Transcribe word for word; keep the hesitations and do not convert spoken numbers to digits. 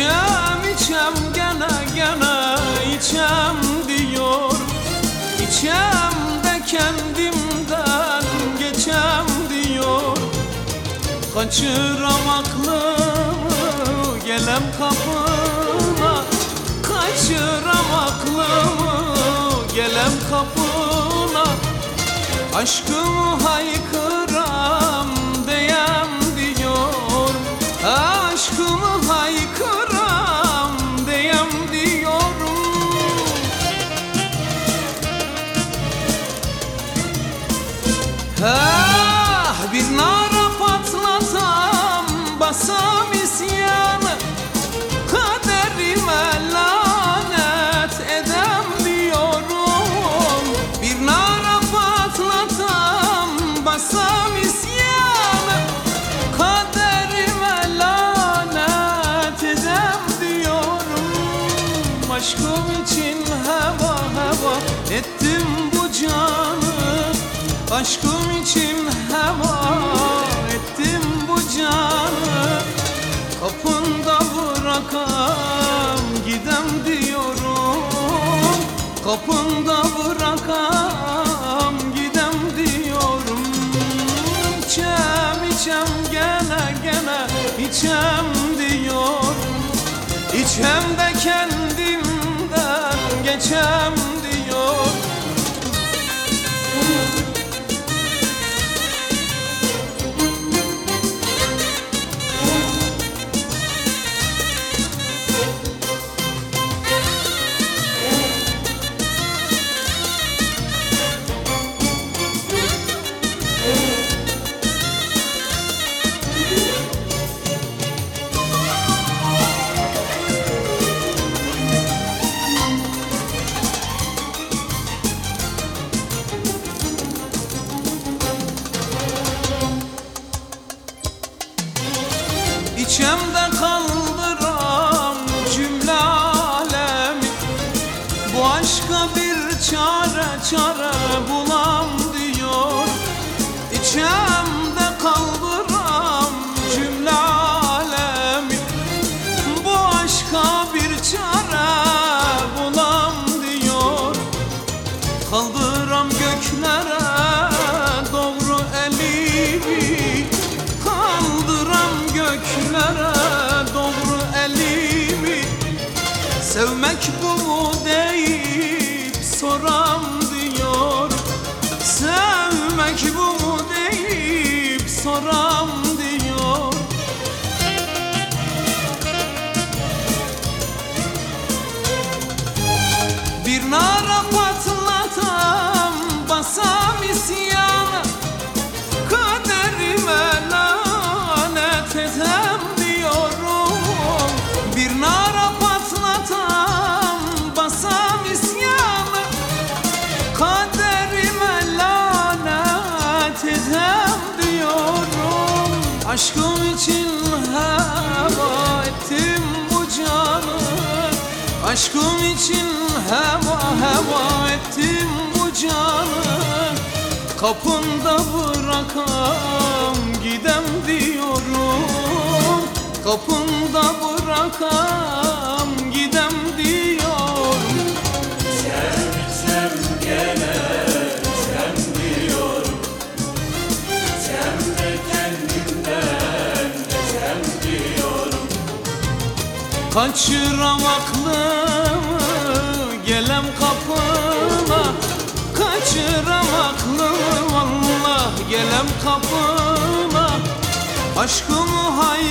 İçem içem gene gene içem diyor. İçem de kendimden geçem diyor. Kaçıram aklımı gelem kapına, kaçıram aklımı gelem kapına. Aşkımı haykıram deyem diyor. Aşkımı haykıram deyem diyorum. Ah, bir nara patlatam basam isyanı, kaderime lanet edem diyorum. Bir nara patlatam basam isyanı, kaderime lanet edem diyorum. Aşkım için heva heva ettim bu canı. Aşkım için heva ettim bu canı. Kapında bırakam gidem diyorum. Kapında bırakam gidem diyorum. İçem içem gene gene içem diyor. İçem de kendimden geçem diyor. İçemde kaldıran cümle alemi, bu aşka bir çare çare bulam diyor. İçemde kaldıran cümle alemi, bu aşka bir çare bulam diyor. Kaldıram göklere doğru elimi, kaldıram göklere doğru elimi. Sevmek bu mu deyip soram diyor. Sevmek bu mu deyip soram diyor. Bir nara patlatam basam isyana, kaderime lanet edem diyorum. Bir nara patlatam basam isyana, kaderime lanet edem diyorum. Aşkım için heva ettim bu canı. Aşkım için heva heva ettim bu canı. Kapında bırakam gidem diyorum. Kapında bırakam gidem diyorum. İçem içem gene içem diyorum. İçem de kendimden geçem diyorum. Kaçıram aklımı gelem kapına, kaçıram aklımı vallah gelem kapına. Aşkımı hay